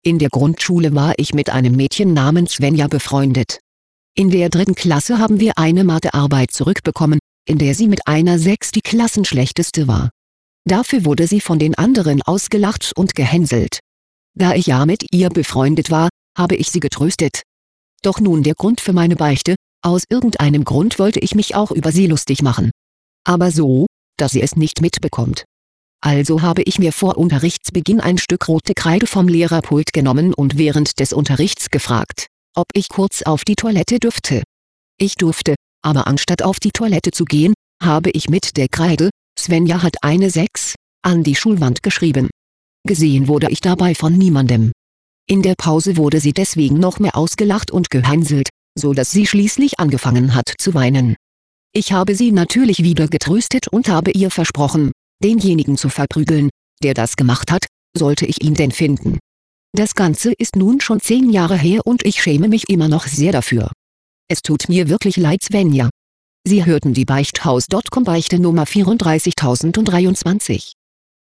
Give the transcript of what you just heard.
In der Grundschule war ich mit einem Mädchen namens Svenja befreundet. In der 3. Klasse haben wir eine Mathearbeit zurückbekommen, in der sie mit einer 6 die Klassenschlechteste war. Dafür wurde sie von den anderen ausgelacht und gehänselt. Da ich ja mit ihr befreundet war, habe ich sie getröstet. Doch nun der Grund für meine Beichte: aus irgendeinem Grund wollte ich mich auch über sie lustig machen. Aber so, dass sie es nicht mitbekommt. Also habe ich mir vor Unterrichtsbeginn ein Stück rote Kreide vom Lehrerpult genommen und während des Unterrichts gefragt, ob ich kurz auf die Toilette dürfte. Ich durfte, aber anstatt auf die Toilette zu gehen, habe ich mit der Kreide "Svenja hat eine 6" an die Schulwand geschrieben. Gesehen wurde ich dabei von niemandem. In der Pause wurde sie deswegen noch mehr ausgelacht und gehänselt, so dass sie schließlich angefangen hat zu weinen. Ich habe sie natürlich wieder getröstet und habe ihr versprochen, denjenigen zu verprügeln, der das gemacht hat, sollte ich ihn denn finden. Das Ganze ist nun schon 10 Jahre her und ich schäme mich immer noch sehr dafür. Es tut mir wirklich leid, Svenja. Sie hörten die Beichthaus.com Beichte Nummer 34023.